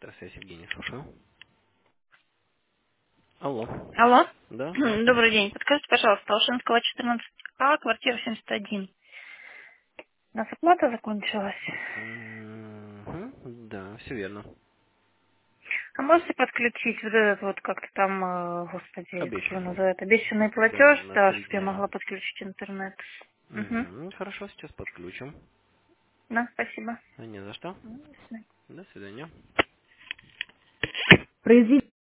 Электросвязь, Евгений, слушаю. Алло. Алло. Да, слушаю. Добрый день. Подскажите, пожалуйста, Алшинского 14А, квартира 71. У нас оплата закончилась. Да, все верно. А можете подключить вот этот вот как-то там, господи, как его Обещанный. называют, обещанный Да, платеж, на да, 3 чтобы я дня. могла подключить интернет. Угу. Хорошо, сейчас подключим. Да, спасибо. А не за что. Ну, до свидания. До свидания. Произвести